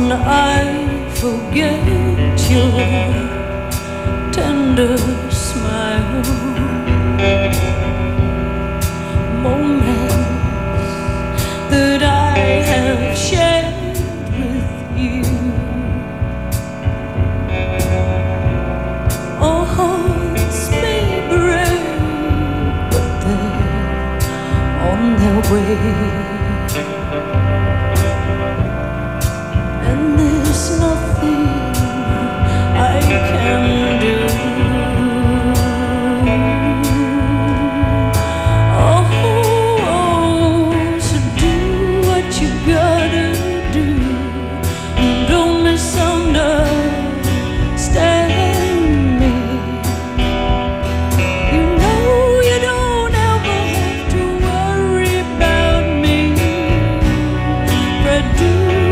I forget your tender smile, moments that I have shared with you. Our hearts may break, but they're on their way. Nothing I can do. Oh, so do what you gotta do. Don't misunderstand me. You know you don't ever have to worry about me. But do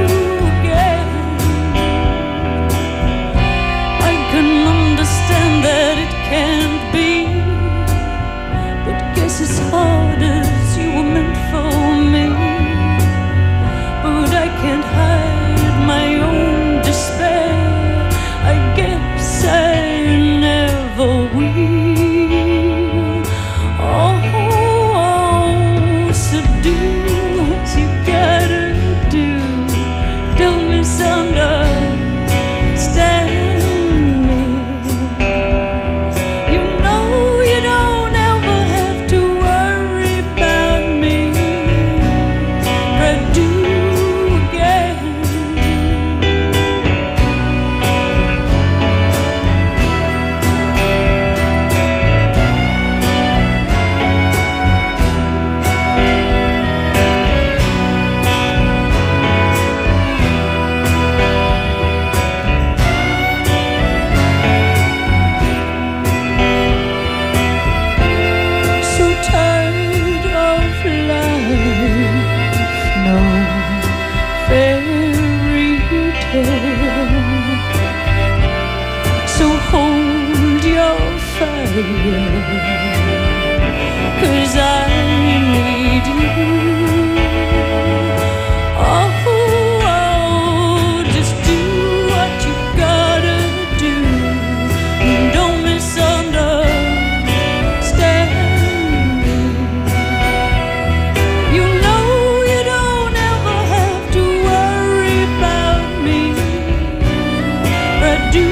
that it can't be, but guess as hard as you were meant for me. But I can't hide my own despair. I guess I never will. Oh, so do what you gotta do. Don't misunderstand. So hold your fire, 'cause I need you. Oh, just do what you gotta do. Don't misunderstand me. You know you don't ever have to worry about me. But do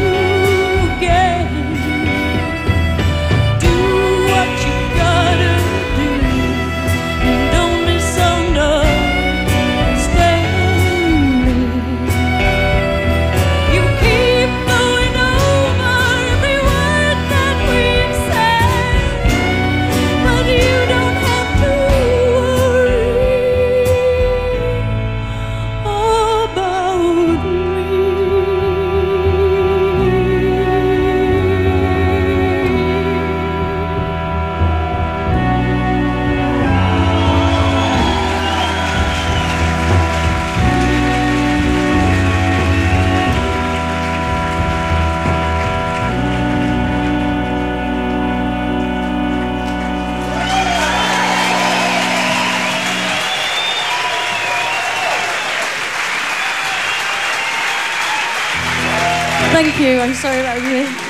thank you. I'm sorry about you.